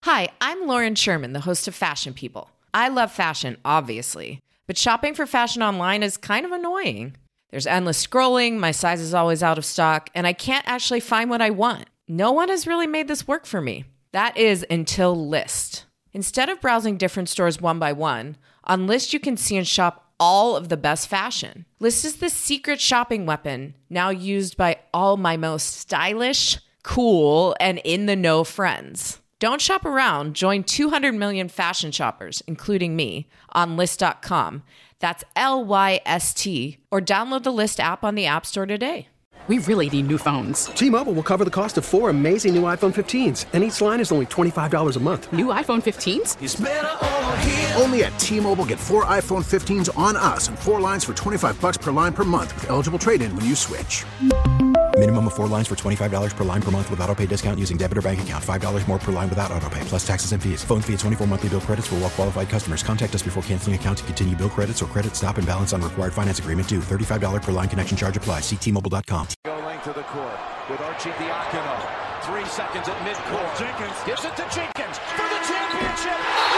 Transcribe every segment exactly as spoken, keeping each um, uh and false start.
Hi, I'm Lauren Sherman, the host of Fashion People. I love fashion, obviously, but shopping for fashion online is kind of annoying. There's endless scrolling, my size is always out of stock, and I can't actually find what I want. No one has really made this work for me. That is until Lyst. Instead of browsing different stores one by one, on Lyst you can see and shop all of the best fashion. Lyst is the secret shopping weapon, now used by all my most stylish, cool, and in-the-know friends. Don't shop around. Join two hundred million fashion shoppers, including me, on Lyst dot com. That's L Y S T. Or download the Lyst app on the App Store today. We really need new phones. T-Mobile will cover the cost of four amazing new iPhone fifteens, and each line is only twenty-five dollars a month. New iPhone fifteens? It's better over here. Only at T-Mobile, get four iPhone fifteens on us and four lines for twenty-five bucks per line per month with eligible trade-in when you switch. Minimum of four lines for twenty-five dollars per line per month with autopay discount using debit or bank account. five dollars more per line without autopay, plus taxes and fees. Phone fee at twenty-four monthly bill credits for well-qualified customers. Contact us before canceling account to continue bill credits or credit stop and balance on required finance agreement due. thirty-five dollars per line connection charge applies. See T Mobile dot com. Go length of the court with Arcidiacono. Three seconds at midcourt. Jenkins gives it to Jenkins for the championship.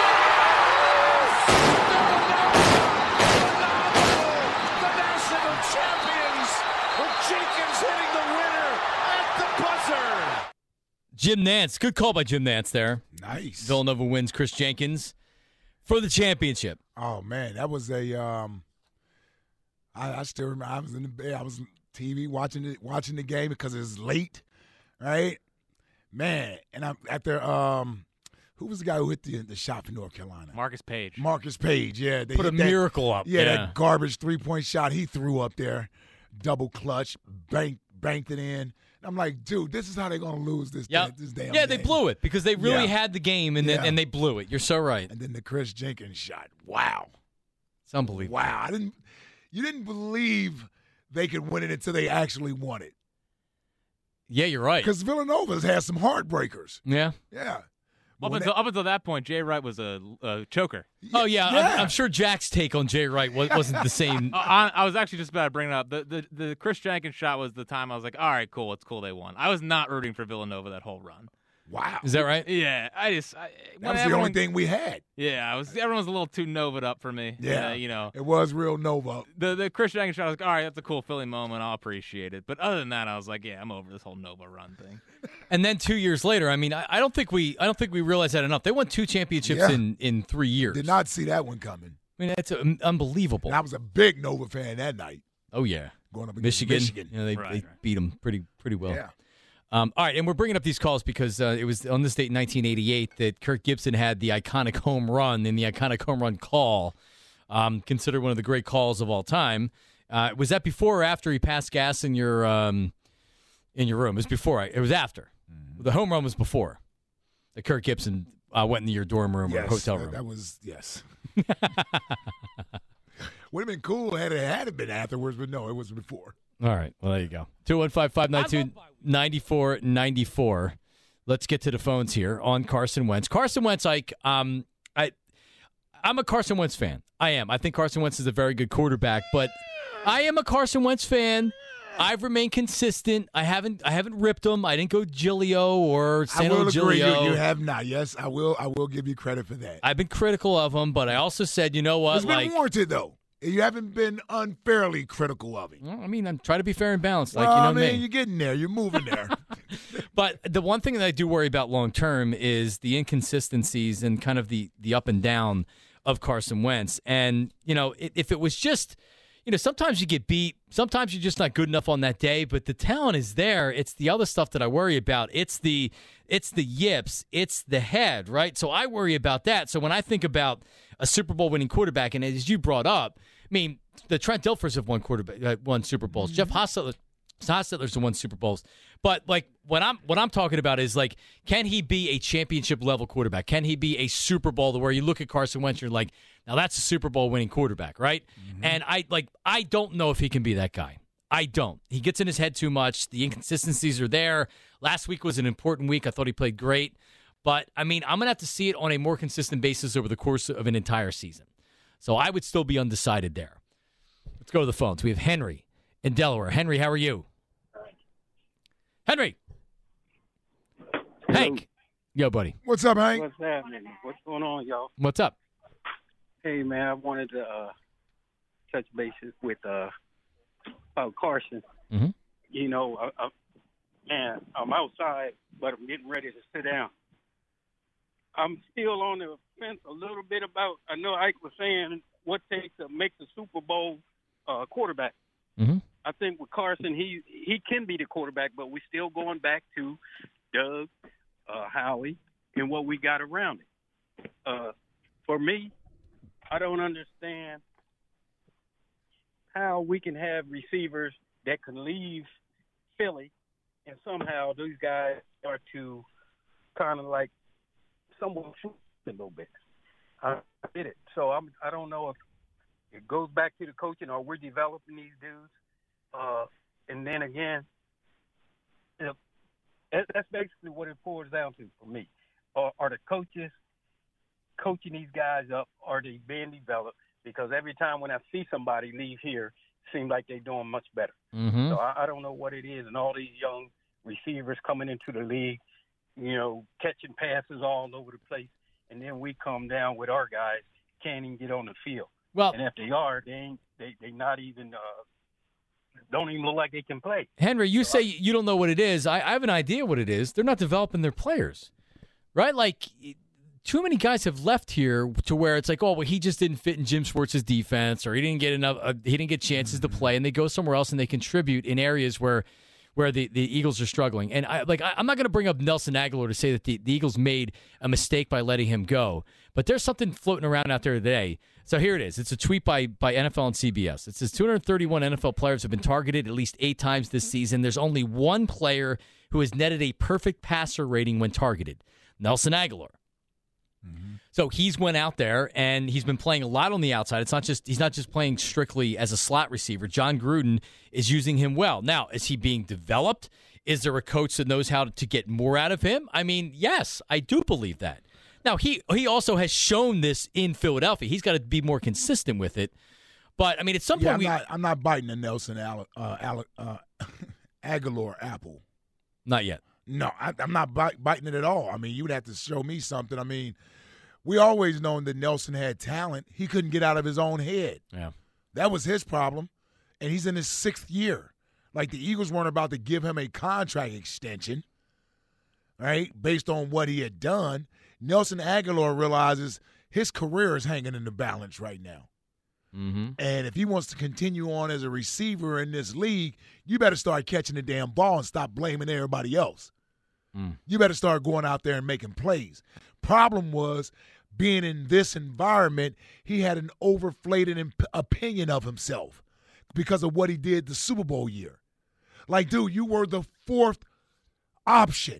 The national champions with Jenkins hitting the winner at the buzzer. Jim Nantz. Good call by Jim Nantz there. Nice. Villanova wins. Chris Jenkins for the championship. Oh, man. That was a um, – I, I still remember I was in the bed. I was on T V watching it, watching the game because it was late, right? Man, and I'm at their um, who was the guy who hit the, the shot for North Carolina? Marcus Page. Marcus Page, yeah. They Put a hit that, miracle up. Yeah, Yeah, that garbage three-point shot he threw up there, double clutch, banked, banked it in. I'm like, dude, this is how they're going to lose this, Yep. this damn Yeah, game. they blew it because they really Yeah. had the game, and then Yeah. and they blew it. You're so right. And then the Chris Jenkins shot. Wow. It's unbelievable. Wow. I didn't you didn't believe they could win it until they actually won it. Yeah, you're right. Because Villanova's had some heartbreakers. Yeah. Yeah. Up until, up until that point, Jay Wright was a, a choker. Oh, yeah. Yeah. I'm, I'm sure Jack's take on Jay Wright wa- wasn't the same. I, I was actually just about to bring it up. The, the the Chris Jenkins shot was the time I was like, all right, cool, it's cool they won. I was not rooting for Villanova that whole run. Wow. Is that right? Yeah, I just I, That when was the everyone- only thing we had. Yeah, I was. Everyone was a little too Nova'd up for me. Yeah. Uh, you know. It was real Nova. The the Chris Jenkins shot, I was like, all right, that's a cool Philly moment. I'll appreciate it. But other than that, I was like, yeah, I'm over this whole Nova run thing. And then two years later, I mean, I, I don't think we I don't think we realized that enough. They won two championships Yeah. in, in three years. Did not see that one coming. I mean, that's um, unbelievable. And I was a big Nova fan that night. Oh, yeah. Going up against Michigan. Michigan. You know, they, Right, they right. beat them pretty pretty well. Yeah. Um, all right, and we're bringing up these calls because uh, it was on this date in nineteen eighty-eight that Kirk Gibson had the iconic home run and the iconic home run call, um, considered one of the great calls of all time. Uh, was that before or after he passed gas in your um, in your room? It was before. Right? It was after. Mm-hmm. The home run was before. That Kirk Gibson uh, went into your dorm room Yes, or hotel that, room. that was, yes. Would have been cool had it had it been afterwards, but no, it was before. All right. Well, there you go. two one five, five nine two, nine four nine four. Let's get to the phones here on Carson Wentz. Carson Wentz, Ike, um, I, I'm a Carson Wentz fan. I am. I think Carson Wentz is a very good quarterback, but I am a Carson Wentz fan. I've remained consistent. I haven't I haven't ripped him. I didn't go Gilio or I San will agree. You, Gilio. you have not. Yes, I will. I will give you credit for that. I've been critical of him, but I also said, you know what? It's been like, warranted, though. You haven't been unfairly critical of him. well, I mean, I'm trying to be fair and balanced, like well, you know I mean, me. you're getting there. You're moving there. But the one thing that I do worry about long term is the inconsistencies and kind of the the up and down of Carson Wentz. And, you know, if, if it was just, you know, sometimes you get beat, sometimes you're just not good enough on that day, but the talent is there. It's the other stuff that I worry about. It's the it's the yips, it's the head, right? So I worry about that. So when I think about a Super Bowl winning quarterback, and as you brought up, I mean, the Trent Dilfers have won quarterback, uh, won Super Bowls. Mm-hmm. Jeff Hostetler, Hostetler's have won Super Bowls. But like what I'm what I'm talking about is like, can he be a championship level quarterback? Can he be a Super Bowl to where you look at Carson Wentz, you're like, now that's a Super Bowl winning quarterback, right? Mm-hmm. And I like I don't know if he can be that guy. I don't. He gets in his head too much. The inconsistencies are there. Last week was an important week. I thought he played great. But, I mean, I'm going to have to see it on a more consistent basis over the course of an entire season. So I would still be undecided there. Let's go to the phones. We have Henry in Delaware. Henry, how are you? Henry. Hank. Yo, buddy. What's up, Hank? What's happening? What's going on, y'all? What's up? Hey, man, I wanted to uh, touch bases with uh, about Carson. Mm-hmm. You know, uh, uh, man, I'm outside, but I'm getting ready to sit down. I'm still on the fence a little bit about, I know Ike was saying what takes to make the Super Bowl uh, quarterback. Mm-hmm. I think with Carson, he he can be the quarterback, but we're still going back to Doug, uh, Howie, and what we got around it. Uh, for me, I don't understand how we can have receivers that can leave Philly and somehow these guys start to kind of like somewhat shoot a little bit. I did it. So I'm, I don't know if it goes back to the coaching or we're developing these dudes. Uh, and then again, you know, that, that's basically what it boils down to for me. Are, are the coaches coaching these guys up? Are they being developed? Because every time when I see somebody leave here, it seems like they're doing much better. Mm-hmm. So I, I don't know what it is. And all these young receivers coming into the league, you know, catching passes all over the place. And then we come down with our guys, can't even get on the field. Well, and if they are, they ain't, they they not even uh, don't even look like they can play. Henry, you so say I, you don't know what it is. I, I have an idea what it is. They're not developing their players, right? Like, too many guys have left here to where it's like, oh, well, he just didn't fit in Jim Schwartz's defense, or he didn't get enough. Uh, he didn't get chances to play, and they go somewhere else and they contribute in areas where. where the, the Eagles are struggling. And I like I, I'm not going to bring up Nelson Aguilar to say that the, the Eagles made a mistake by letting him go, but there's something floating around out there today. So here it is. It's a tweet by, by N F L and C B S. It says two hundred thirty-one N F L players have been targeted at least eight times this season. There's only one player who has netted a perfect passer rating when targeted, Nelson Aguilar. Mm-hmm. So he's went out there and he's been playing a lot on the outside. It's not just he's not just playing strictly as a slot receiver. John Gruden is using him well. Now, is he being developed? Is there a coach that knows how to get more out of him? I mean, yes, I do believe that. Now, he he also has shown this in Philadelphia. He's got to be more consistent with it. But I mean, at some yeah, point, I'm, we, not, I'm not biting the Nelson Al, uh, Al, uh, Aguilar apple. Not yet. No, I, I'm not bite, biting it at all. I mean, you would have to show me something. I mean, we always known that Nelson had talent. He couldn't get out of his own head. Yeah, that was his problem, and he's in his sixth year. Like, the Eagles weren't about to give him a contract extension, right, based on what he had done. Nelson Aguilar realizes his career is hanging in the balance right now. Mm-hmm. And if he wants to continue on as a receiver in this league, you better start catching the damn ball and stop blaming everybody else. Mm. You better start going out there and making plays. Problem was, being in this environment, he had an overflated imp- opinion of himself because of what he did the Super Bowl year. Like, dude, you were the fourth option,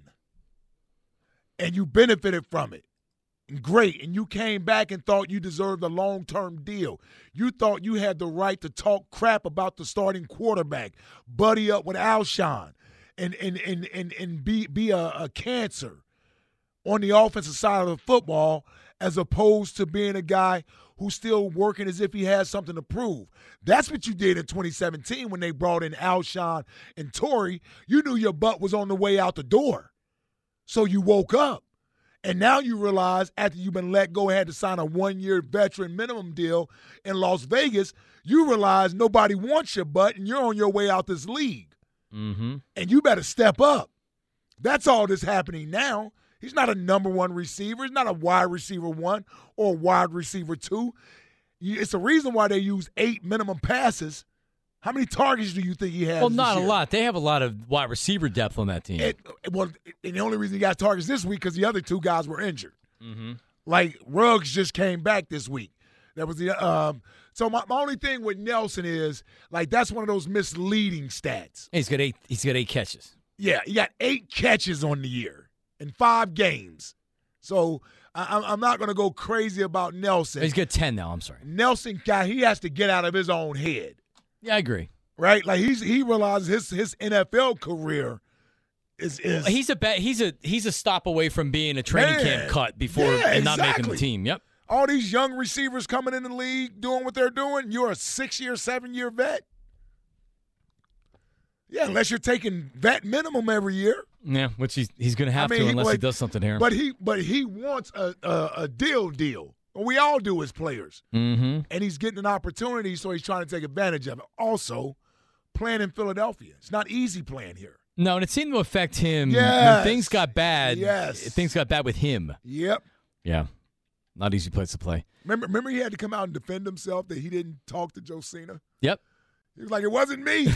and you benefited from it. Great, and you came back and thought you deserved a long-term deal. You thought you had the right to talk crap about the starting quarterback, buddy up with Alshon, and and and and, and be be a, a cancer on the offensive side of the football, as opposed to being a guy who's still working as if he has something to prove. That's what you did in twenty seventeen when they brought in Alshon and Torrey. You knew your butt was on the way out the door, so you woke up. And now you realize, after you've been let go and had to sign a one-year veteran minimum deal in Las Vegas, you realize nobody wants your butt and you're on your way out this league. Mm-hmm. And you better step up. That's all that's happening now. He's not a number one receiver. He's not a wide receiver one or a wide receiver two. It's the reason why they use eight minimum passes. How many targets do you think he has? Well, not this a year? lot. They have a lot of wide receiver depth on that team. It, well, and the only reason he got targets this week because the other two guys were injured. Mm-hmm. Like, Ruggs just came back this week. That was the um. So my, my only thing with Nelson is, like, that's one of those misleading stats. He's got eight. He's got eight catches. Yeah, he got eight catches on the year in five games. So I, I'm not going to go crazy about Nelson. He's got ten now. I'm sorry. Nelson guy, he has to get out of his own head. Yeah, I agree. Right, like he's he realizes his his N F L career is is well, he's a bet. He's a he's a stop away from being a training Man. camp cut before Yeah, and not exactly. making the team. Yep. All these young receivers coming in the league doing what they're doing. You're a six year, seven year vet. Yeah, unless you're taking vet minimum every year. Yeah, which he's he's going to have I mean, to he- unless he but- does something here. But he but he wants a, a, a deal deal. We all do as players. Mm-hmm. And he's getting an opportunity, so he's trying to take advantage of it. Also, playing in Philadelphia. It's not easy playing here. No, and it seemed to affect him Yes. when things got bad. Yes. Things got bad with him. Yep. Yeah. Not easy place to play. Remember, remember he had to come out and defend himself that he didn't talk to Josina? Yep. He was like, it wasn't me.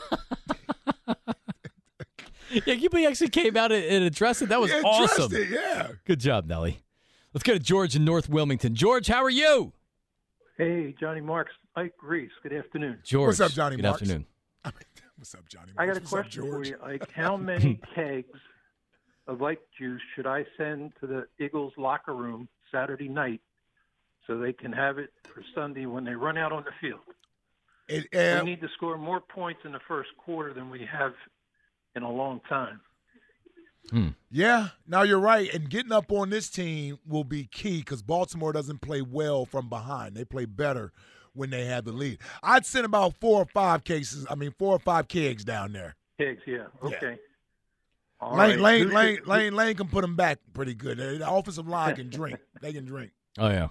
Yeah, you actually came out and addressed it. That was He addressed awesome. it, yeah. Good job, Nelly. Let's go to George in North Wilmington. George, how are you? Hey, Johnny Marks, Ike Reese. Good afternoon. George. What's up, Johnny Good Marks? afternoon. What's up, Johnny? I got a What's up, question for George? you, Ike. How many kegs of Ike juice should I send to the Eagles locker room Saturday night so they can have it for Sunday when they run out on the field? It, uh, we need to score more points in the first quarter than we have in a long time. Hmm. Yeah, now you're right. And getting up on this team will be key because Baltimore doesn't play well from behind. They play better when they have the lead. I'd send about four or five cases, I mean, four or five kegs down there. Kegs, yeah. Okay. All Lane, right. Lane, Who Lane, should- Lane, Lane can put them back pretty good. The offensive line can drink. They can drink. Oh, yeah.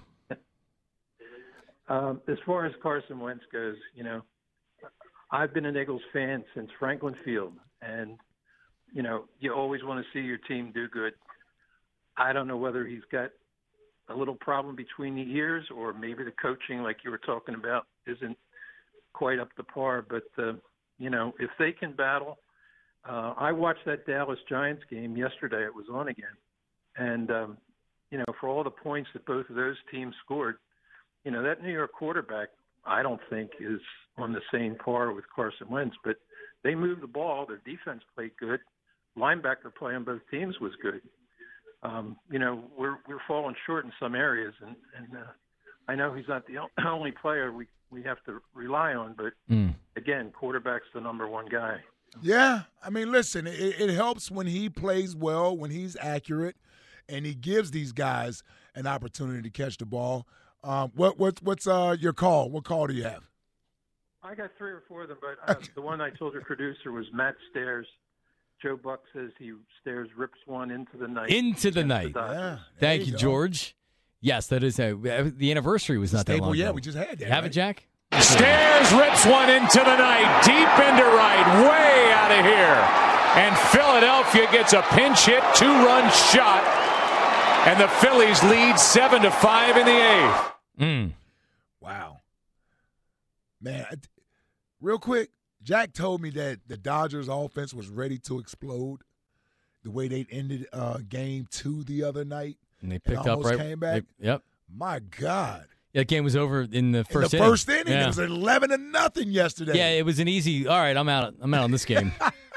Um, as far as Carson Wentz goes, you know, I've been an Eagles fan since Franklin Field, and you know, you always want to see your team do good. I don't know whether he's got a little problem between the ears or maybe the coaching, like you were talking about, isn't quite up to par. But, uh, you know, if they can battle, uh, I watched that Dallas Giants game yesterday. It was on again. And, um, you know, for all the points that both of those teams scored, you know, that New York quarterback, I don't think is on the same par with Carson Wentz, but they moved the ball. Their defense played good. Linebacker play on both teams was good. Um, you know, we're we're falling short in some areas, and, and uh, I know he's not the only player we, we have to rely on, but Mm. again, quarterback's the number one guy. Yeah, I mean, listen, it, it helps when he plays well, when he's accurate, and he gives these guys an opportunity to catch the ball. Um, what what what's uh, your call? What call do you have? I got three or four of them, but uh, the one I told your producer was Matt Stairs. Joe Buck says he Stairs rips one into the night. Into the night. Yeah, Thank there you, you go. George. Yes, that is a, the anniversary was not that Stable, long yeah, ago. we just had that, You have it, right? Jack? Stairs rips one into the night, deep into right, way out of here. And Philadelphia gets a pinch hit, two-run shot, and the Phillies lead seven to five in the eighth. Mm. Wow, man! I, real quick, Jack told me that the Dodgers' offense was ready to explode. The way they ended uh, game two the other night, And they picked up almost right. came back. they- yep. My God! That game was over in the first In the inning. first inning, Yeah. it was eleven to nothing yesterday. Yeah, it was an easy. All right, I'm out. I'm out on this game.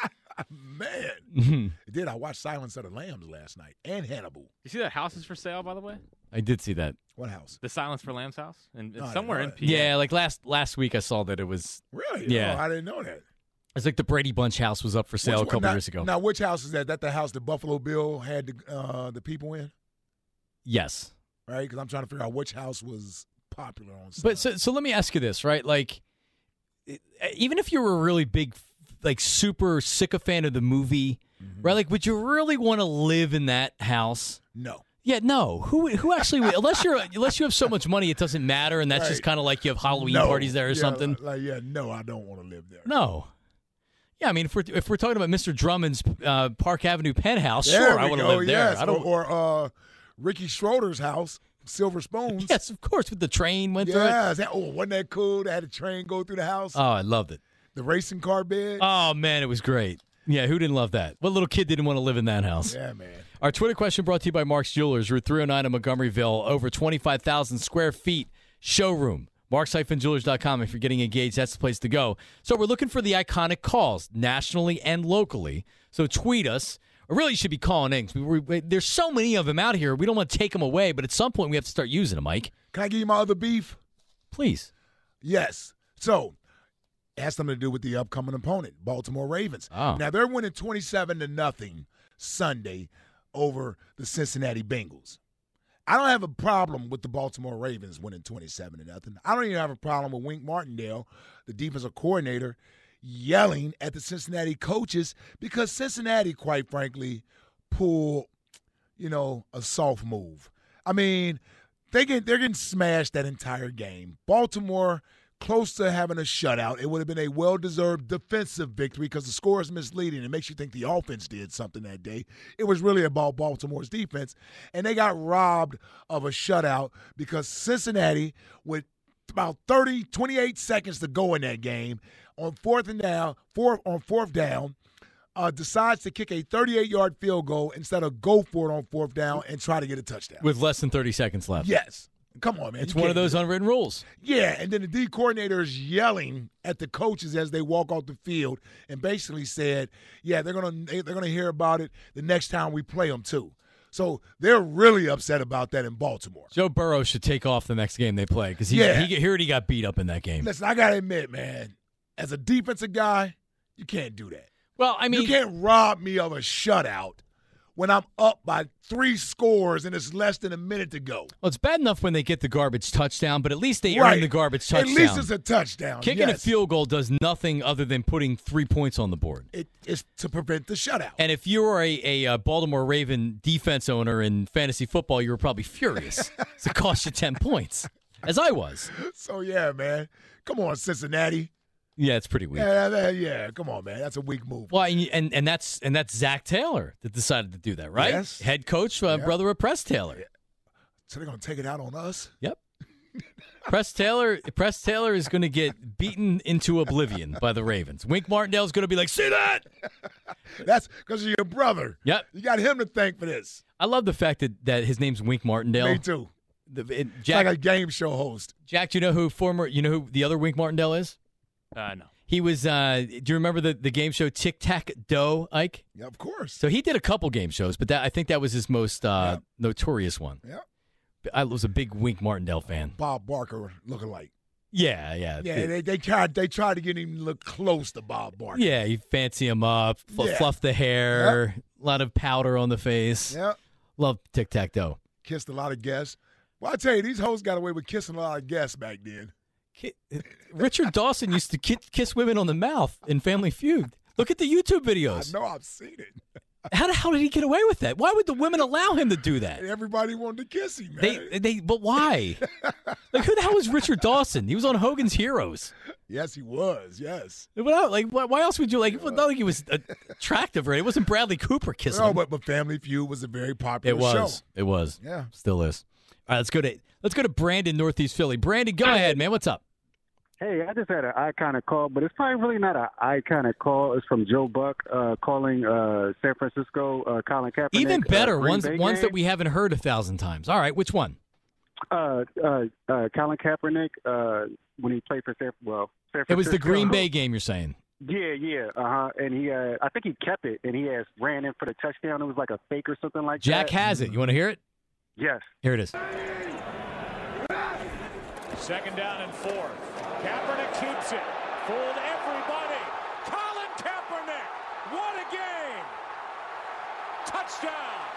Man, it did. I watched Silence of the Lambs last night and Hannibal. You see that house is for sale, by the way? I did see that. What house? The Silence for Lambs house, and No, I it's didn't somewhere know in that. P A. Yeah, like last last week I saw that it was. Really? Yeah. Oh, I didn't know that. It's like the Brady Bunch house was up for sale Which a one- couple now, years ago. Now, which house is that? That the house that Buffalo Bill had the uh, the people in, Yes. right? Because I'm trying to figure out which house was popular on. But so, so let me ask you this, right? Like, it- even if you were a really big, like, super sycophant of the movie, Mm-hmm. right? Like, would you really want to live in that house? No. Yeah, no. Who who actually would? unless you're unless you have so much money, it doesn't matter, and that's just Right. kind of like you have Halloween No. parties there or Yeah, something. Like, like, yeah, no, I don't want to live there. No. Yeah, I mean, if we're if we're talking about Mister Drummond's uh, Park Avenue penthouse, There sure, we I want to go, live there. yes. I don't. Or, or uh, Ricky Schroeder's house, Silver Spoons. Yes, of course, with the train went through it. Yeah, that, oh, wasn't that cool? They had a train go through the house. Oh, I loved it. The racing car bed. Oh man, it was great. Yeah, who didn't love that? What little kid didn't want to live in that house? Yeah, man. Our Twitter question brought to you by Mark's Jewelers, Route three oh nine in Montgomeryville, over twenty-five thousand square feet showroom. marks jewelers dot com. If you're getting engaged, that's the place to go. So we're looking for the iconic calls, nationally and locally. So tweet us. Or really, you should be calling in. 'Cause we, we, there's so many of them out here. We don't want to take them away, but at some point we have to start using them, Mike. Can I give you my other beef? Please. Yes. So it has something to do with the upcoming opponent, Baltimore Ravens. Oh. Now they're winning twenty-seven to nothing Sunday over the Cincinnati Bengals. I don't have a problem with the Baltimore Ravens winning twenty-seven to nothing. I don't even have a problem with Wink Martindale, the defensive coordinator, yelling at the Cincinnati coaches because Cincinnati, quite frankly, pulled, you know, a soft move. I mean, they get, they're getting smashed that entire game. Baltimore, close to having a shutout. It would have been a well-deserved defensive victory because the score is misleading. It makes you think the offense did something that day. It was really about Baltimore's defense, and they got robbed of a shutout because Cincinnati, with about thirty, twenty-eight seconds to go in that game, on fourth and down, fourth on fourth down, uh, decides to kick a thirty-eight-yard field goal instead of go for it on fourth down and try to get a touchdown. With less than thirty seconds left. Yes. Come on, man. It's You one of can't those do that. unwritten rules. Yeah, and then the D coordinator is yelling at the coaches as they walk off the field and basically said, yeah, they're going to they're gonna hear about it the next time we play them too. So they're really upset about that in Baltimore. Joe Burrow should take off the next game they play because Yeah. he, he already got beat up in that game. Listen, I got to admit, man, as a defensive guy, you can't do that. Well, I mean, you can't rob me of a shutout when I'm up by three scores and it's less than a minute to go. Well, it's bad enough when they get the garbage touchdown, but at least they Right. earn the garbage touchdown. At least it's a touchdown. Kicking yes. a field goal does nothing other than putting three points on the board. It is to prevent the shutout. And if you were a, a, uh Baltimore Raven defense owner in fantasy football, you were probably furious. It cost you ten points, as I was. So, yeah, man. Come on, Cincinnati. Yeah, it's pretty weak. Yeah, that- yeah, come on, man. That's a weak move. Well, and, and and that's and that's Zach Taylor that decided to do that, right? Yes. Head coach, uh, Yeah. brother of Press Taylor. So they're going to take it out on us? Yep. Press Taylor, Press Taylor is going to get beaten into oblivion by the Ravens. Wink Martindale's going to be like, "See that?" That's because of your brother. Yep. You got him to thank for this. I love the fact that, that his name's Wink Martindale. Me too. The, it, It's Jack, like a game show host. Jack, do you know who former? You know who the other Wink Martindale is? Uh, no. He was. Uh, do you remember the, the game show Tic Tac Doe, Ike? Yeah, of course. So he did a couple game shows, but that I think that was his most uh, Yep. notorious one. Yeah. I was a big Wink Martindale fan. Bob Barker looking like. Yeah, yeah, Yeah, they they tried they tried to get him to look close to Bob Barker. yeah. You fancy him up, fl- Yeah. fluff the hair, a lot of powder on the face. Yeah. Love Tic Tac Doe. Kissed a lot of guests. Well, I tell you, these hoes got away with kissing a lot of guests back then. Ki- Richard Dawson used to ki- kiss women on the mouth in Family Feud. Look at the YouTube I videos. know I've seen it. How the hell did he get away with that? Why would the women allow him to do that? Everybody wanted to kiss him, man. They, they, but why? Like, who the hell was Richard Dawson? He was on Hogan's Heroes. Yes, he was. Yes. What else? Like, why, why else would you like? It was not like he was attractive, right? It wasn't Bradley Cooper kissing No, him. but, but Family Feud was a very popular It was. show. It was. Yeah. Still is. All right, let's go to let's go to Brandon, Northeast Philly. Brandon, go ahead, man. What's up? Hey, I just had an iconic call, but it's probably really not an iconic call. It's from Joe Buck uh, calling uh, San Francisco, uh, Colin Kaepernick. Even better, uh, Green ones Bay ones game. that we haven't heard a thousand times. All right, which one? Uh, uh, uh, Colin Kaepernick uh, when he played for San, well, San Francisco. It was the Green Bay game. You're saying? Yeah, yeah, uh huh. And he, uh, I think he kept it, and he has ran in for the touchdown. It was like a fake or something like Jack that. has it. You want to hear it? Yes. Here it is. Second down and four. Kaepernick keeps it. Fooled everybody. Colin Kaepernick. What a game. Touchdown.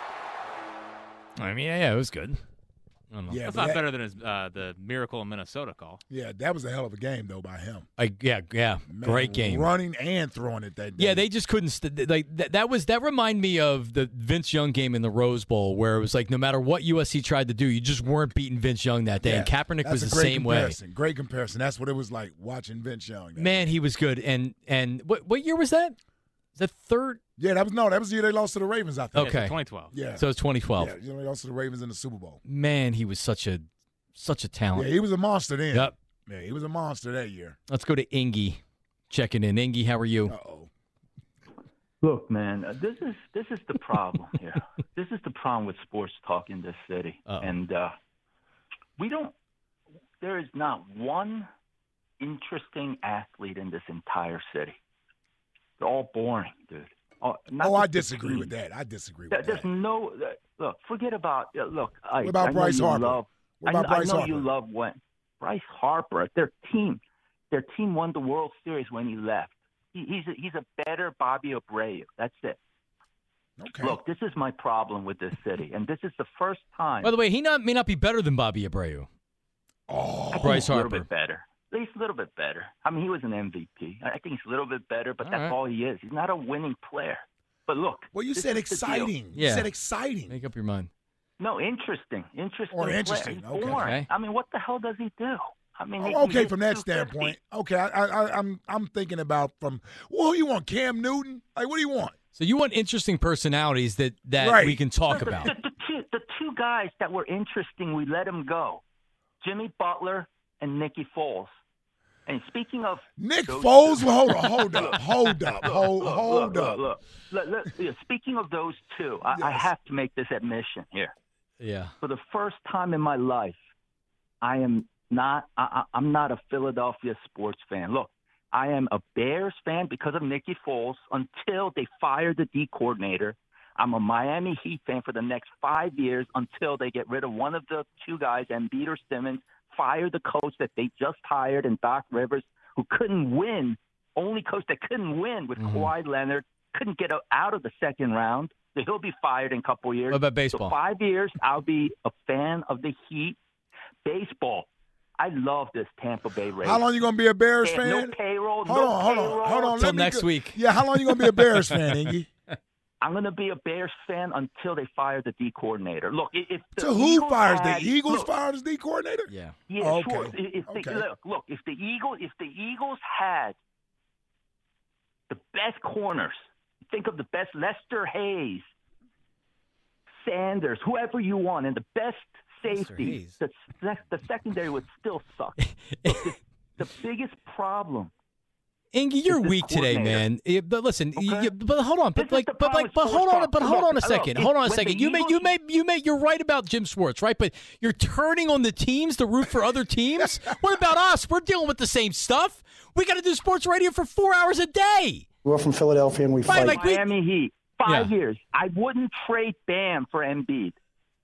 I mean, yeah, yeah, it was good. I don't know. Yeah, That's but not that- better than his uh, the Miracle in Minnesota call. Yeah, that was a hell of a game, though, by him. I, yeah, yeah, Man, great game. Running and throwing it that day. Yeah, they just couldn't. St- like that, that was that reminded me of the Vince Young game in the Rose Bowl, where it was like no matter what U S C tried to do, you just weren't beating Vince Young that day. Yeah, and Kaepernick that's was a the great same way. comparison. Great comparison. That's what it was like watching Vince Young. Man, he was good. And and what what year was that? Is that third? Yeah, that was no, that was the year they lost to the Ravens, I think. Okay, twenty twelve. Yeah. So it's twenty twelve. Yeah, you know, they lost to the Ravens in the Super Bowl. Man, he was such a such a talent. Yeah, he was a monster then. Yep. Yeah, he was a monster that year. Let's go to Ingy. Checking in. Ingy, how are you? Uh-oh. Look, man, uh, this is this is the problem here. This is the problem with sports talk in this city, Uh-oh. and uh, we don't. There is not one interesting athlete in this entire city. They're all boring, dude. Oh, not Oh, I just the disagree team. with that. I disagree There- with There's that. no uh, look. Forget about uh, look. I, What about I know Bryce you Harper? Love, What I, about I Bryce know Harper? you love when Bryce Harper. Their team, their team won the World Series when he left. He, he's a, he's a better Bobby Abreu. That's it. Okay. Look, this is my problem with this city, and this is the first time. By the way, he not may not be better than Bobby Abreu. Oh, I think Bryce he's a little Harper. bit better. He's a little bit better. I mean, he was an M V P. I think he's a little bit better, but All that's right. all he is. He's not a winning player. But look. Well, you this said is the deal. exciting. Yeah. You said exciting. Make up your mind. No, interesting. Interesting. Or player. interesting, He's okay. boring. Okay. I mean, what the hell does he do? I mean, he- Oh, okay, he's from that two fifty. standpoint. Okay, I, I, I'm I'm thinking about from. Well, you want Cam Newton? Like, what do you want? So you want interesting personalities that, that Right. we can talk the, about. The, the, two, the two guys that were interesting, we let them go. Jimmy Butler and Nicky Foles. And speaking of Nick those Foles. two- Well, hold on, hold up, hold up, hold look, hold look, up. Look, look, look, look, yeah, speaking of those two, I, I Yes. have to make this admission here. Yeah. For the first time in my life, I am not. I, I- I'm not a Philadelphia sports fan. Look, I am a Bears fan because of Nicky Foles until they fired the D coordinator. I'm a Miami Heat fan for the next five years until they get rid of one of the two guys, Embiid or Simmons, fire the coach that they just hired, and Doc Rivers, who couldn't win, only coach that couldn't win with Mhm. Kawhi Leonard, couldn't get out of the second round. So he'll be fired in a couple years. What about baseball? So five years, I'll be a fan of the Heat. Baseball, I love this Tampa Bay Rays. How long you gonna be a Bears They have fan? No payroll. Hold no on, hold payroll. on, hold on. Till Let me next go- week. Yeah, how long you gonna be a Bears fan, Iggy? I'm going to be a Bears fan until they fire the D coordinator. Look, if the So who Eagles fires had, the Eagles? look, Fires the D coordinator? Yeah. Yeah, Oh, sure. okay. If the, Okay. Look, look. If the Eagles, if the Eagles had the best corners, think of the best Lester Hayes, Sanders, whoever you want, and the best safety, Hayes. the, sec- the secondary would still suck. Look, the, the biggest problem. Ingy, you're It's this weak today, coordinator. man. Yeah, but listen, you- Okay. you- but hold on, but This is like, the but problem like, but with hold sports on, talk. but hold Look, on a look, second, if- hold on a when the second. You may, you Eagles- may, you may, you're right about Jim Schwartz, right? But you're turning on the teams to root for other teams. What about us? We're dealing with the same stuff. We got to do sports radio for four hours a day. We're from Philadelphia and we Right, fight. like we- Miami Heat, five Yeah. years. I wouldn't trade Bam for Embiid.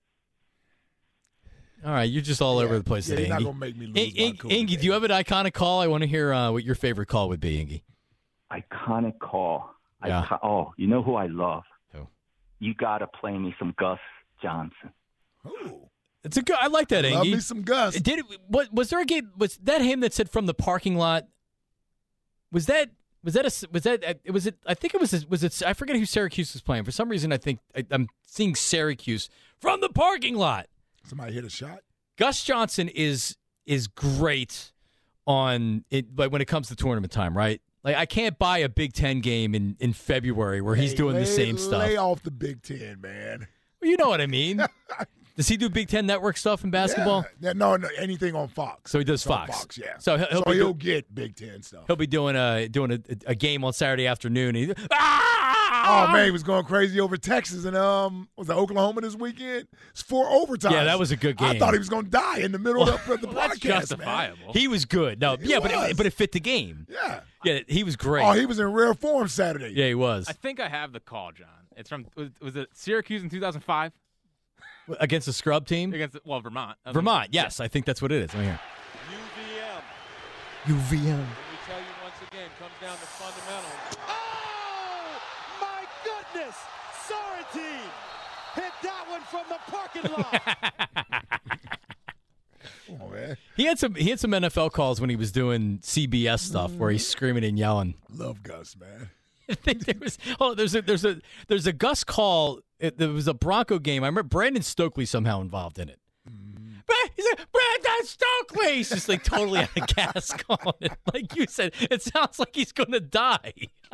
All right, you're just all over the place Yeah, today, you're not Ingy. gonna make me lose In- my In- cool Ingy, today. do you have an iconic call? I want to hear uh, what your favorite call would be, Ingy. Iconic call. Yeah. Icon- oh, you know who I love? Who? You got to play me some Gus Johnson. Ooh, It's a good. I like that, love Ingy. me some Gus. Did it? What was there a game? Was that him that said from the parking lot? Was that? Was that a? Was that? It was it? I think it was. Was it? I forget who Syracuse was playing. For some reason, I think I, I'm seeing Syracuse from the parking lot. Somebody hit a shot. Gus Johnson is is great on it, but when it comes to tournament time, right? Like I can't buy a Big Ten game in, in February where he's Hey, doing lay, the same stuff. Lay off the Big Ten, man. Well, you know what I mean? Does he do Big Ten Network stuff in basketball? Yeah. No, no, anything on Fox. So he does It's on Fox. Fox, yeah. So he'll, he'll so be he'll do- get Big Ten stuff. he'll be doing a doing a, a game on Saturday afternoon. And he, ah! Oh man, he was going crazy over Texas and um was that Oklahoma this weekend? It's four overtimes. Yeah, that was a good I game. thought he was going to die in the middle of the, the Well, that's broadcast. Man. justifiable. He was good. No, He yeah, but was. it, but it fit the game. Yeah. Yeah, he was great. Oh, he was in rare form Saturday. yeah, he was I think I have the call, John. It's from was, was it Syracuse in two thousand five against the scrub team. against well Vermont. I was Vermont, gonna- yes, I think that's what it is. Right here. U V M. U V M. We tell you once again, comes down to fundamentals. Oh, my goodness! Sorrentine hit that one from the parking lot. Come on, man. He had some he had some N F L calls when he was doing C B S stuff where he's screaming and yelling. Love Gus, man. I think there was oh there's a there's a there's a Gus call. It, there was a Bronco game. I remember Brandon Stokely somehow involved in it. Bra- He's like, Brandon Stokely. He's just like totally out of gas calling it. Like you said, it sounds like he's gonna die.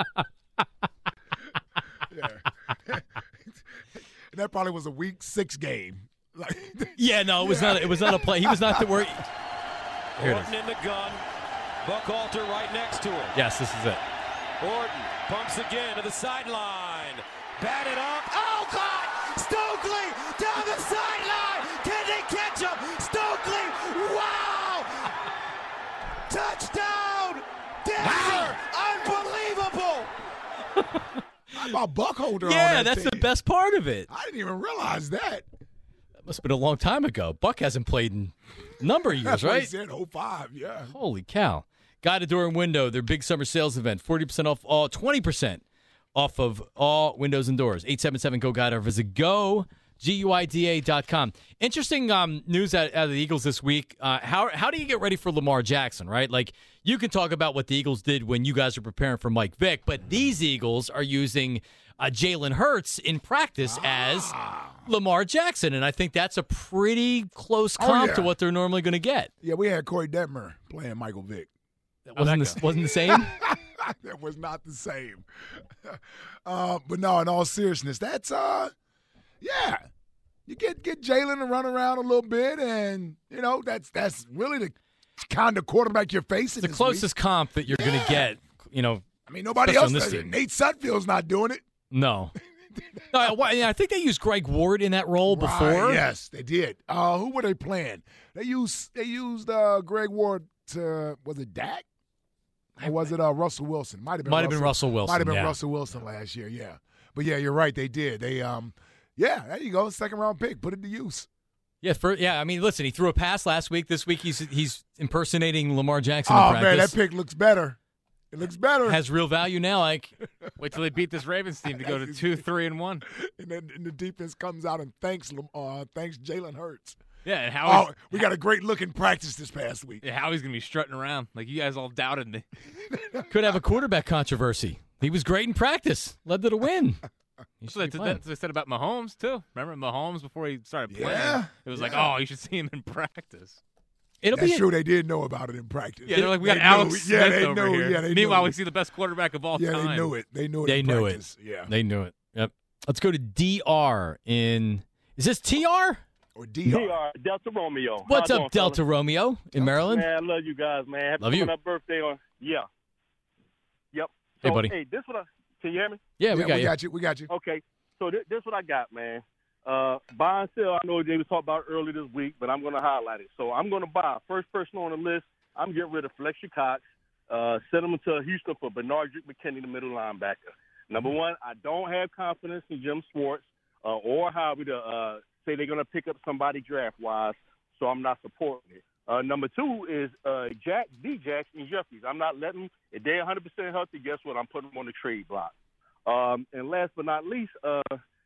Yeah. And that probably was a week six game. Like, Yeah, no, it was Yeah. not. It was not a play. He was not the word. Here it is. Orton in the gun. Buchalter right next to him. Yes, this is it. Orton pumps again to the sideline. Batted up. Oh, God! Stokely down the sideline. Can they catch him? Stokely! Wow! Touchdown! Denver! Unbelievable! How about Buckholder on Yeah, that that's the team? best part of it. I didn't even realize that. That must have been a long time ago. Buck hasn't played in a number of years, That's what he right? said, oh five, yeah. Holy cow. Guided Door and Window, their big summer sales event. forty percent off all, twenty percent off of all windows and doors. eight seven seven, G O, Guide or visit go G U I D A dot com. Interesting um, news out, out of the Eagles this week. Uh, how how do you get ready for Lamar Jackson, right? Like, you can talk about what the Eagles did when you guys are preparing for Mike Vick, but these Eagles are using uh, Jalen Hurts in practice as Lamar Jackson, and I think that's a pretty close comp oh, yeah. to what they're normally going to get. Yeah, we had Corey Detmer playing Michael Vick. That wasn't, the, wasn't the same? That was not the same. uh, but no, in all seriousness, that's, uh, yeah. You get get Jalen to run around a little bit, and, you know, that's that's really the kind of quarterback you're facing. The this closest week. comp that you're yeah. going to get, you know. I mean, nobody else does it. Nate Sudfeld's not doing it. No. no I, I think they used Greg Ward in that role right, before. Yes, they did. Uh, who were they playing? They used they used uh, Greg Ward to, was it Dak? Or was it uh, Russell Wilson? Might have been Might have Russell, been Russell Wilson. Might have been yeah. Russell Wilson last year, yeah. But, yeah, you're right. They did. They, um, yeah, there you go. Second round pick. Put it to use. Yeah, for, yeah. I mean, listen, he threw a pass last week. This week he's he's impersonating Lamar Jackson Oh, in practice. man, that pick looks better. It looks better. Has real value now, Ike. Wait till they beat this Ravens team to go to two, three, and one. And then and the defense comes out and thanks uh, thanks Jalen Hurts. Yeah, and how oh, we got a great look in practice this past week. Yeah, Howie's gonna be strutting around like you guys all doubted me. Could have a quarterback controversy. He was great in practice, led to the win. So that's what they said about Mahomes too. Remember Mahomes before he started playing? Yeah, it was yeah. like, oh, you should see him in practice. It'll That's be true. A- they did know about it in practice. Yeah, they're like, we got they Alex knew, Smith yeah, they over knew, here. Yeah, they Meanwhile, knew we see the best quarterback of all yeah, time. Yeah, they knew it. They knew it. They in knew practice. it. Yeah, they knew it. Yep. Let's go to D R in. Is this T R? Or D R. D R, Delta Romeo. What's How's up, on, Delta fella? Romeo in Maryland? Man, I love you guys, man. Happy Love you. coming up birthday on. Yeah. Yep. Hey, So, buddy. Hey, this what I. Can you hear me? Yeah, we yeah, got we you. got you. We got you. Okay. So this, this what I got, man. Uh, buy and sell. I know they was talking about early this week, but I'm going to highlight it. So I'm going to buy first person on the list. I'm getting rid of Fletcher Cox. Uh, send him to Houston for Bernard Duke McKinney, the middle linebacker. Number one, I don't have confidence in Jim Schwartz uh, or Howie to uh, say they're going to pick up somebody draft-wise, so I'm not supporting it. Uh, number two is uh, Jack D. Jackson Jeffries. I'm not letting them. If they're one hundred percent healthy, guess what? I'm putting them on the trade block. Um, and last but not least, uh,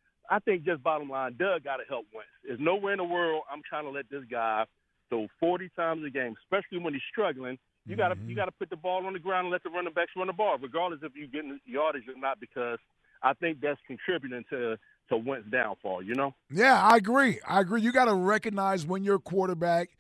I think just bottom line, Doug got to help Wentz. There's nowhere in the world I'm trying to let this guy throw forty times a game, especially when he's struggling. You got to you got to put the ball on the ground and let the running backs run the ball, regardless if you're getting yardage or not, because I think that's contributing to to Wentz downfall. You know? Yeah, I agree. I agree. You got to recognize when your quarterback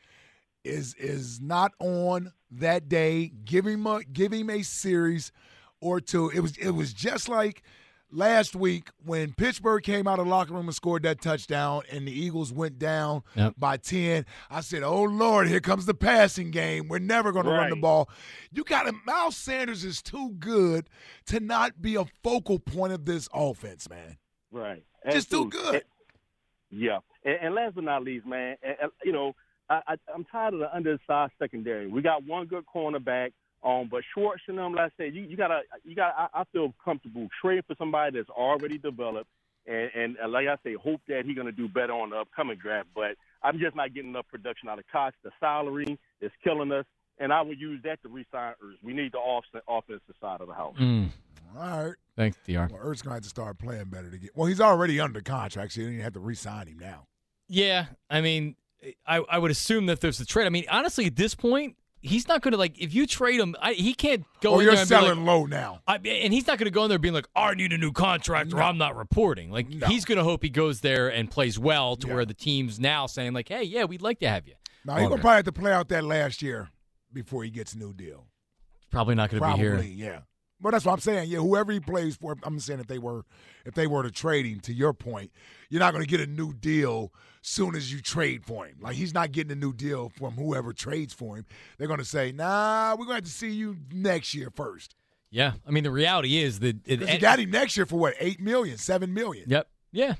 is is not on that day. Give him a give him a series or two. It was it was just like last week when Pittsburgh came out of the locker room and scored that touchdown and the Eagles went down Yep. by ten. I said, oh, Lord, here comes the passing game. We're never going to run the Right. ball. You got to – Miles Sanders is too good to not be a focal point of this offense, man. Right. Just too Absolutely. good. Yeah. And, and last but not least, man, and, and, you know, I, I, I'm tired of the undersized secondary. We got one good cornerback. Um, but Schwartz and them, like I said, you, you gotta, you gotta. I, I feel comfortable trading for somebody that's already developed, and, and, and like I say, hope that he's gonna do better on the upcoming draft. But I'm just not getting enough production out of Cox. The salary is killing us, and I would use that to re-sign Ertz. We need the off- offensive side of the house. Mm. All right. Thanks, D R. Well, Ertz going to have to start playing better to get – well, he's already under contract, so you don't even have to re-sign him now. Yeah, I mean, I, I would assume that there's a trade. I mean, honestly, at this point, he's not going to, like, if you trade him, I, he can't go Oh, in you're there and be like, selling low now. I, and he's not going to go in there being like, I need a new contract or No. I'm not reporting. Like, No. he's going to hope he goes there and plays well to Yeah. where the team's now saying, like, hey, yeah, we'd like to have you. No, he's going longer. to probably have to play out that last year before he gets a new deal. Probably not going to be Probably, here. yeah. But that's what I'm saying. Yeah, whoever he plays for, I'm saying if they were, if they were to trade him, to your point, you're not going to get a new deal soon as you trade for him. Like, he's not getting a new deal from whoever trades for him. They're going to say, nah, we're going to have to see you next year first. Yeah. I mean, the reality is that it, 'Cause you got him next year for what, eight million dollars, seven million dollars? Yep. Yeah.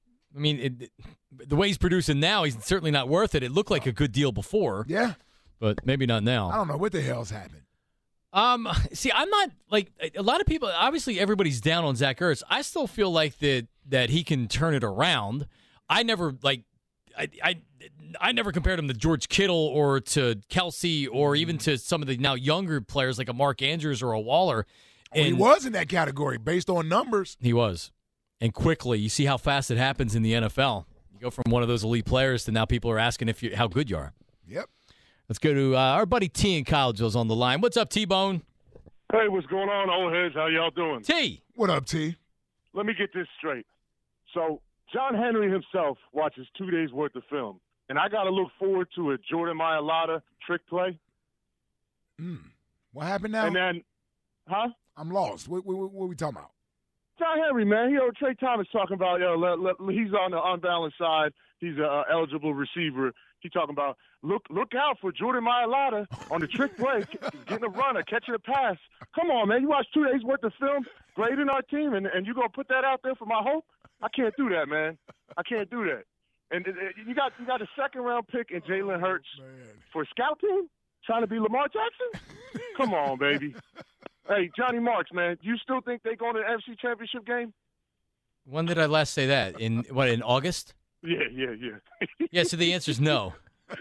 I mean, it, it- the way he's producing now, he's certainly not worth it. It looked like a good deal before. Yeah. But maybe not now. I don't know what the hell's happened. Um, see, I'm not like a lot of people. Obviously, everybody's down on Zach Ertz. I still feel like that that he can turn it around. I never like, I I, I never compared him to George Kittle or to Kelsey or even to some of the now younger players like a Mark Andrews or a Waller. Well, he And was in that category based on numbers. he was, and quickly. You see how fast it happens in the N F L. You go from one of those elite players to now people are asking if you how good you are. Yep. Let's go to uh, our buddy T in Collegeville's on the line. What's up, T-Bone? Hey, what's going on, old heads? How y'all doing? T. What up, T? Let me get this straight. So, John Henry himself watches two days' worth of film, and I got to look forward to a Jordan Mailata trick play. Mm. What happened now? And then, huh? I'm lost. What, what, what are we talking about? John Henry, man. He heard Trey Thomas talking about, yo, let, let, he's on the unbalanced side. He's an uh, eligible receiver. He talking about, look look out for Jordan Mailata on the trick play, getting a runner, catching a pass. Come on, man. You watch two days' worth of film, grading our team, and, and you going to put that out there for my hope? I can't do that, man. I can't do that. And uh, you got you got a second-round pick in Jalen Hurts oh, for a scout team, trying to be Lamar Jackson? Come on, baby. Hey, Johnny Marks, man, do you still think they going to the N F C Championship game? When did I last say that? In what, in August? Yeah, yeah, yeah. Yeah, so the answer is no.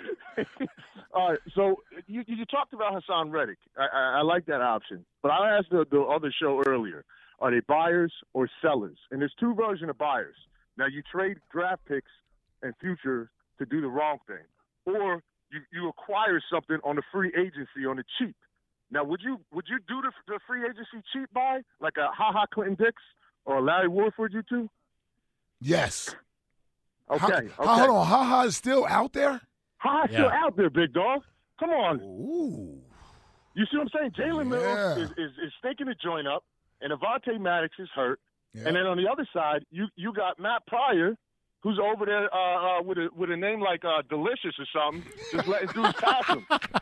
All right, so you, you talked about Hassan Reddick. I, I, I like that option. But I asked the, the other show earlier, are they buyers or sellers? And there's two versions of buyers. Now, you trade draft picks and future to do the wrong thing. Or you, you acquire something on the free agency on the cheap. Now, would you would you do the, the free agency cheap buy, like a Ha-Ha Clinton Dix or a Larry Warford, you two? Yes. Okay, ha, okay. Hold on. Ha-Ha is still out there? Ha-Ha's Yeah. still out there, big dog. Come on. Ooh. You see what I'm saying? Jalen Yeah. Mills is, is, is stinking the joint up, and Avonte Maddox is hurt. Yeah. And then on the other side, you, you got Matt Pryor, who's over there uh, uh, with a with a name like uh, Delicious or something, just letting dudes pass him.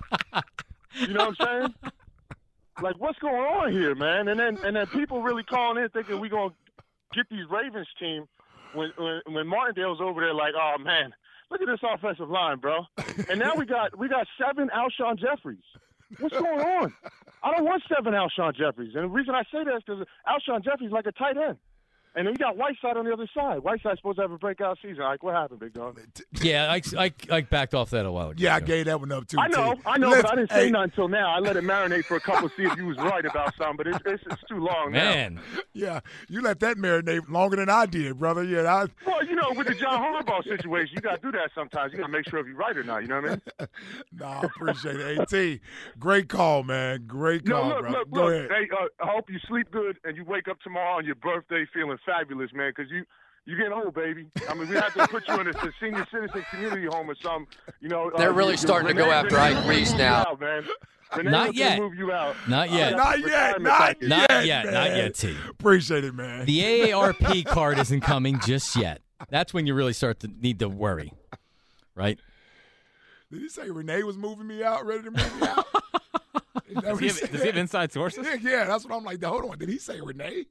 You know what I'm saying? Like, what's going on here, man? And then and then people really calling in thinking we're going to get these Ravens team when, when when Martindale's over there like, oh, man, look at this offensive line, bro. And now we got we got seven Alshon Jeffries. What's going on? I don't want seven Alshon Jeffries. And the reason I say that is because Alshon Jeffries is like a tight end. And then you got Whiteside on the other side. Whiteside's supposed to have a breakout season. Like, what happened, big dog? Yeah, I, I, I backed off that a while ago. Yeah, I gave that one up, too. I know, T. I know, Let's- but I didn't say hey, nothing until now. I let it marinate for a couple, see if you was right about something, but it's, it's, it's too long now. Man. Yeah, you let that marinate longer than I did, brother. Yeah, I, Well, you know, with the John Harbaugh situation, you got to do that sometimes. You got to make sure if you're right or not, you know what I mean? no, I appreciate it. AT, great call, man. Great call, No, look, bro. look, Go look. ahead. Hey, uh, I hope you sleep good and you wake up tomorrow on your birthday feeling fabulous, man, because you, you're getting old, baby. I mean, we have to put you in a, a senior citizen community home or something. You know, They're uh, really you- starting to go Renee- after Renee Ike will Reese move you now. out, man. Renee Not will yet. move you out. Not yet. Uh, Not yet. retirement Not package. Not yet, yet. man. Not yet, T. Appreciate it, man. The A A R P card isn't coming just yet. That's when you really start to need to worry, right? Did he say Renee was moving me out, ready to move me out? Is that Does what he, have, said? does he have inside sources? Yeah, yeah, that's what I'm like. Hold on. Did he say Renee?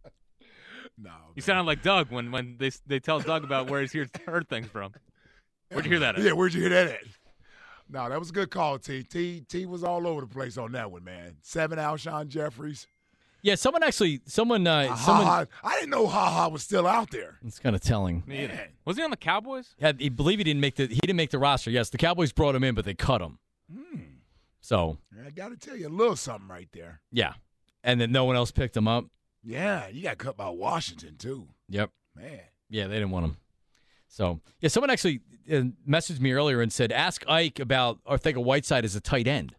no. You sounded like Doug when, when they they tell Doug about where he's heard, heard things from. Where'd you hear that at? Yeah, where'd you hear that at? No, that was a good call, T. T. T was all over the place on that one, man. Seven Alshon Jeffries. Yeah, someone actually, someone, uh, Ha someone. Ha. I didn't know Ha Ha was still out there. It's kind of telling. Me either. Was he on the Cowboys? Yeah, he believe he didn't make the he didn't make the roster. Yes, the Cowboys brought him in, but they cut him. Hmm. So I got to tell you a little something right there. yeah, and then no one else picked him up. Yeah, you got cut by Washington, too. Yep. Man. Yeah, they didn't want him. So yeah, someone actually uh, messaged me earlier and said, "Ask Ike about Arthega Whiteside as a tight end."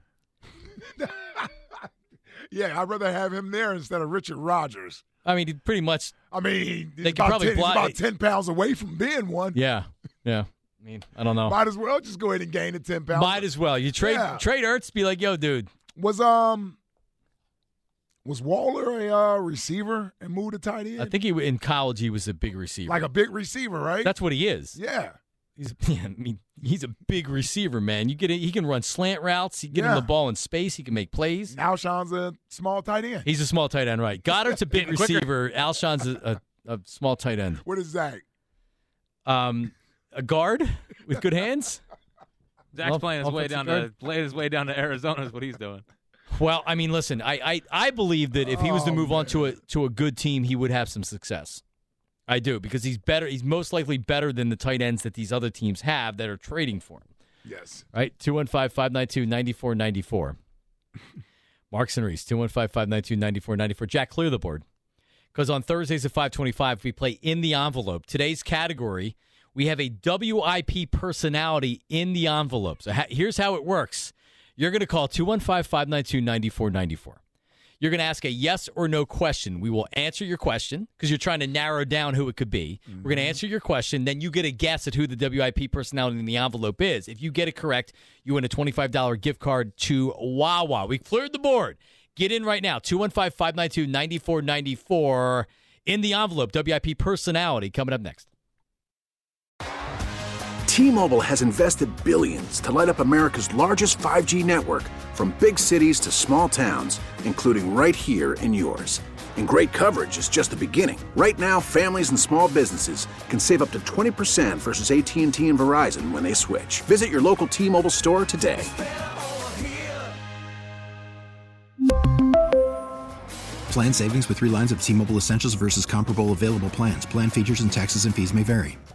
Yeah, I'd rather have him there instead of Richard Rodgers. I mean, he pretty much. I mean, he's, They could about, probably ten, he's block- about ten pounds away from being one. Yeah, yeah. I mean, I don't know. Might as well just go ahead and gain the ten pounds. Might as well. You trade Yeah. trade Ertz, be like, "Yo, dude." Was um was Waller a uh, receiver and moved to tight end? I think he in college he was a big receiver. Like a big receiver, right? That's what he is. Yeah. He's, yeah, I mean, he's a big receiver, man. You get it, he can run slant routes. He get him Yeah. the ball in space. He can make plays. Alshon's a small tight end. He's a small tight end, right? Goddard's a big Getting quicker. receiver. Alshon's a, a, a small tight end. What is Zach? Um, a guard with good hands. Zach's Well, playing his way offensive down guard. to playing his way down to Arizona is what he's doing. Well, I mean, listen, I, I, I believe that if he was to Oh, move on to a to a good team, he would have some success. I do, because he's better. He's most likely better than the tight ends that these other teams have that are trading for him. Yes. Right? two one five, five nine two, nine four nine four. Marks and Reese, two one five, five nine two, nine four nine four. Jack, clear the board. Because on Thursdays at five twenty-five, we play In the Envelope. Today's category, we have a W I P personality in the envelope. So ha- here's how it works. You're going to call two one five, five nine two, nine four nine four. You're going to ask a yes or no question. We will answer your question because you're trying to narrow down who it could be. Mm-hmm. We're going to answer your question. Then you get a guess at who the W I P personality in the envelope is. If you get it correct, you win a twenty-five dollars gift card to Wawa. We cleared the board. Get in right now. two one five, five nine two, nine four nine four. In the envelope, W I P personality coming up next. T-Mobile has invested billions to light up America's largest five G network, from big cities to small towns, including right here in yours. And great coverage is just the beginning. Right now, families and small businesses can save up to twenty percent versus A T and T and Verizon when they switch. Visit your local T-Mobile store today. Plan savings with three lines of T-Mobile Essentials versus comparable available plans. Plan features and taxes and fees may vary.